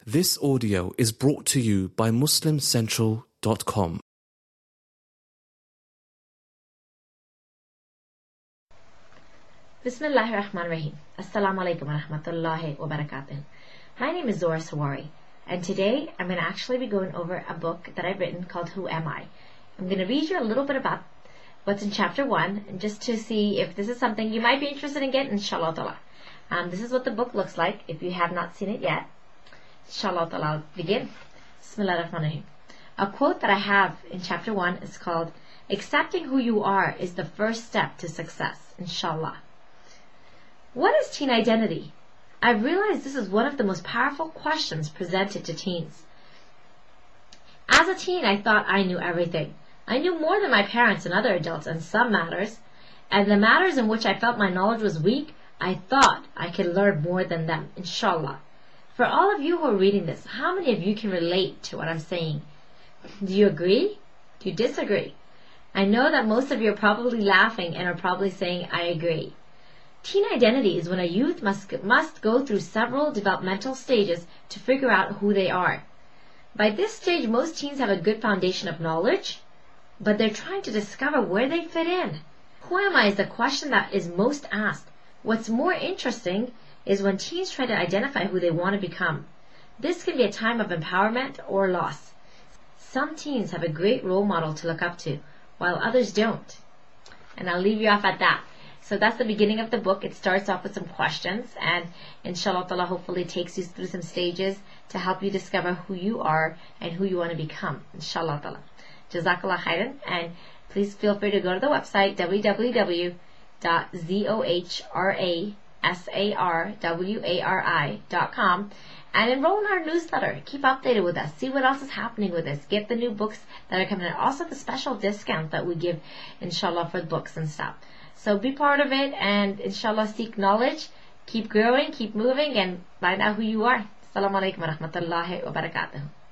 This audio is brought to you by MuslimCentral.com. Bismillahir Rahmanir Rahim. Assalamu alaikum wa rahmatullahi wa barakatuh. My name is Zora Sawari, and today I'm going to actually be going over a book that I've written called Who Am I? I'm going to read you a little bit about what's in chapter 1, and just to see if this is something you might be interested in getting, inshallah ta'ala. This is what the book looks like if you have not seen it yet. Inshallah ta'ala, I'll begin. Bismillahir Rahmanir Rahim. A quote that I have in chapter 1 is called, "Accepting who you are is the first step to success, inshallah." What is teen identity? I've realized this is one of the most powerful questions presented to teens. As a teen, I thought I knew everything. I knew more than my parents and other adults in some matters, and the matters in which I felt my knowledge was weak, I thought I could learn more than them, inshallah. For all of you who are reading this, how many of you can relate to what I'm saying? Do you agree? Do you disagree? I know that most of you are probably laughing and are probably saying, I agree. Teen identity is when a youth must go through several developmental stages to figure out who they are. By this stage, most teens have a good foundation of knowledge, but they're trying to discover where they fit in. Who am I is the question that is most asked. What's more interesting is when teens try to identify who they want to become. This can be a time of empowerment or loss. Some teens have a great role model to look up to, while others don't. And I'll leave you off at that. So that's the beginning of the book. It starts off with some questions, and inshallah ta'ala hopefully takes you through some stages to help you discover who you are and who you want to become, inshallah ta'ala. Jazakallah khairan, and please feel free to go to the website www.zohrasarwari.com and enroll in our newsletter. Keep updated with us. See what else is happening with us. Get the new books that are coming out. Also the special discount that we give, inshallah, for the books and stuff. So be part of it and inshallah seek knowledge. Keep growing, keep moving, and find out who you are. Assalamu alaikum wa rahmatullahi wa barakatuh.